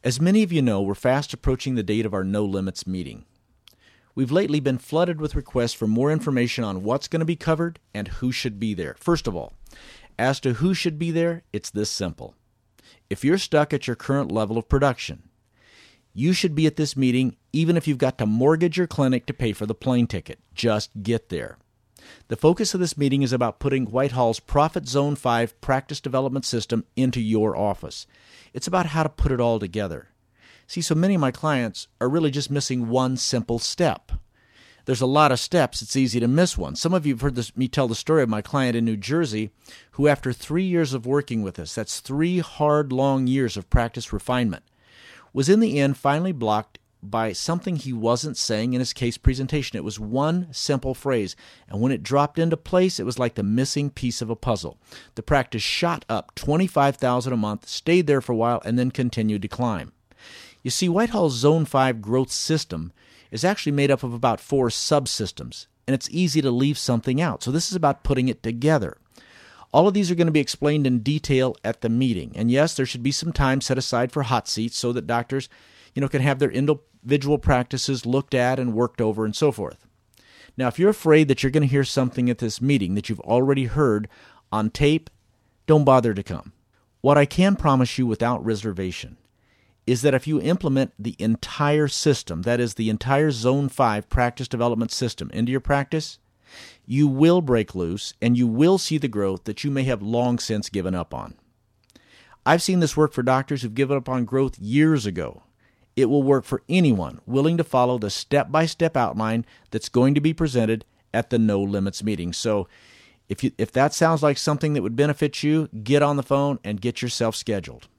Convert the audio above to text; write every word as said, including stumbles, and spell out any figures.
As many of you know, we're fast approaching the date of our No Limits meeting. We've lately been flooded with requests for more information on what's going to be covered and who should be there. First of all, as to who should be there, it's this simple. If you're stuck at your current level of production, you should be at this meeting even if you've got to mortgage your clinic to pay for the plane ticket. Just get there. The focus of this meeting is about putting Whitehall's Profit Zone five practice development system into your office. It's about how to put it all together. See, so many of my clients are really just missing one simple step. There's a lot of steps, it's easy to miss one. Some of you have heard this, me tell the story of my client in New Jersey who, after three years of working with us, that's three hard, long years of practice refinement, was in the end finally blocked by something he wasn't saying in his case presentation. It was one simple phrase, and when it dropped into place, it was like the missing piece of a puzzle. The practice shot up twenty-five thousand dollars a month, stayed there for a while, and then continued to climb. You see, Whitehall's Zone five growth system is actually made up of about four subsystems, and it's easy to leave something out. So this is about putting it together. All of these are going to be explained in detail at the meeting. And yes, there should be some time set aside for hot seats so that doctors, you know, can have their individual practices looked at and worked over and so forth. Now, if you're afraid that you're going to hear something at this meeting that you've already heard on tape, don't bother to come. What I can promise you without reservation is that if you implement the entire system, that is the entire Zone five practice development system into your practice, you will break loose and you will see the growth that you may have long since given up on. I've seen this work for doctors who've given up on growth years ago. It will work for anyone willing to follow the step-by-step outline that's going to be presented at the No Limits meeting. So if you, if that sounds like something that would benefit you, get on the phone and get yourself scheduled.